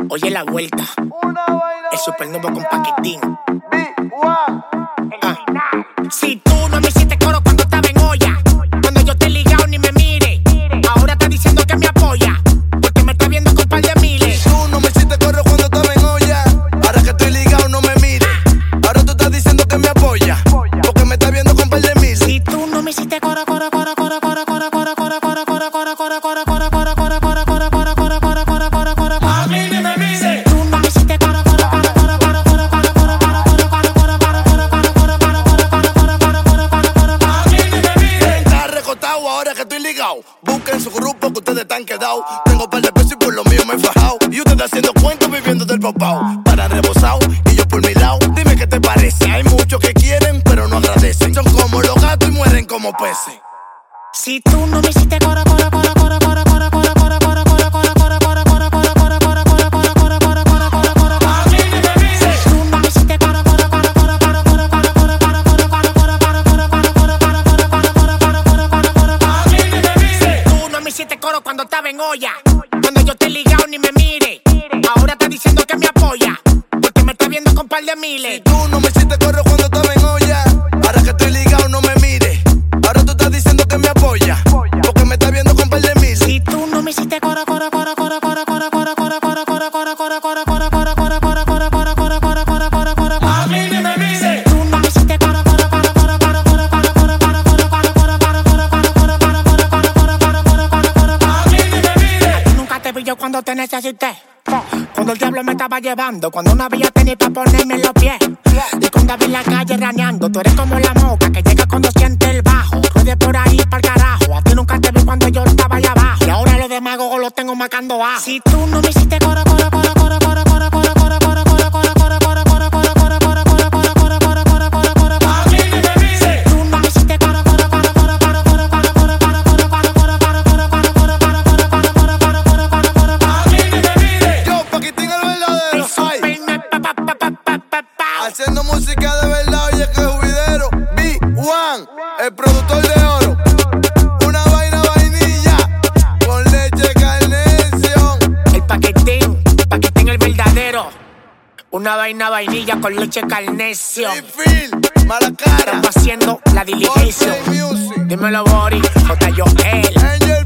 Oye la vuelta, el supernuevo con paquetín. Si tú no me hiciste coro cuando estaba en olla, cuando yo te he ligado ni me mire, ahora estás diciendo que me apoya, porque me estás viendo con par de miles. Si tú no me hiciste coro cuando estaba en olla, ahora que estoy ligado no me mire, ahora tú estás diciendo que me apoya, porque me estás viendo con par de miles. Si tú no me hiciste coro, a mí ni me mire. Tú no me hiciste coro, a mí ni me mire. Está recostado ahora que estoy ligado. Busquen su grupo que ustedes están quedados. Tengo par de pesos y por lo mío me he fajado. Y ustedes haciendo cuentos viviendo del papao. Para rebosado y yo por mi lado. Dime qué te parece. Hay muchos que quieren pero no agradecen. Son como los gatos y mueren como peces. Si tú no me hiciste coro, a mí ni me mire. Tú no me hiciste coro, a mí ni me mire. Tú no me hiciste coro cuando estaba en olla, cuando yo te he ligado ni me mire, ahora estás diciendo que me apoya, porque me estás viendo con par de miles. Tú no me hiciste coro cuando estaba en olla, ahora que estoy ligado no me mire, ahora tú estás diciendo que me apoya, porque me estás viendo con par de miles. Si tú no me hiciste coro, a mí ni me mire. Tú no me hiciste coro, a mí ni me mire. A ti nunca te vi yo cuando te necesité, cuando el diablo me estaba llevando, cuando no había tenis para ponerme los pies, y cuando había en la calle raneando. Tú eres como la moca que llega cuando siente el bajo, ruede por ahí pa'l carajo. A ti nunca te vi cuando yo estaba allá abajo, y ahora los demagogos los tengo marcando abajo. Si tú no me hiciste coro, a mí ni me mire. Tú no me hiciste coro, a mí ni me mire. Yo, Paquitín el verdadero, ay, haciendo música de verdad, oye que juidero. B1, el productor de oro. Una vaina vainilla con leche Carnation. El paquetín el verdadero. Una vaina vainilla con leche Carnation. Phil, mala cara. Estamos haciendo la diligencia. Music. Dímelo, Bori, J. Joel. Angel